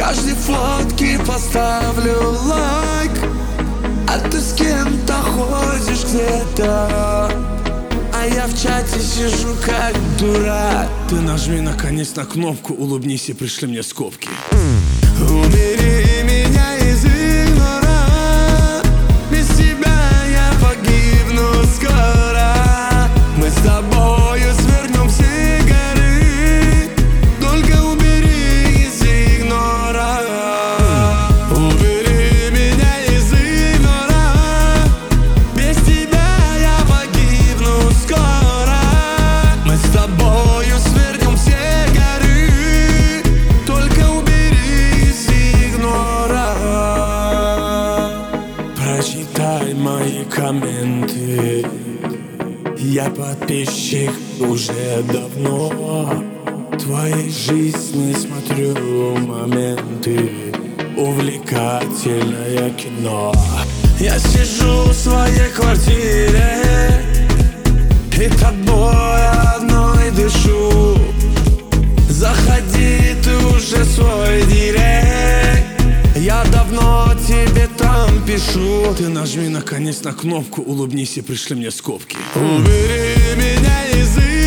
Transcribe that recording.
каждой фотке поставлю лайк, а ты с кем-то ходишь где-то, а я в чате сижу как дурак. Ты нажми наконец на кнопку, улыбнись и пришли мне скобки. Убери меня из игнора, без тебя я погибну скоро. Мы с тобою свернем все горы, только убери из игнора. Убери меня из игнора, без тебя я погибну скоро. Мы с тобою свернем все горы, только убери из игнора. Прочитай мои комменты, я подписчик уже давно. В твоей жизни смотрю моменты, увлекательное кино. Я сижу в своей квартире и тобой одной дышу. Заходи ты уже в свой директ, я давно тебе там пишу. Ты нажми наконец на кнопку, улыбнись и пришли мне скобки. Убери меня из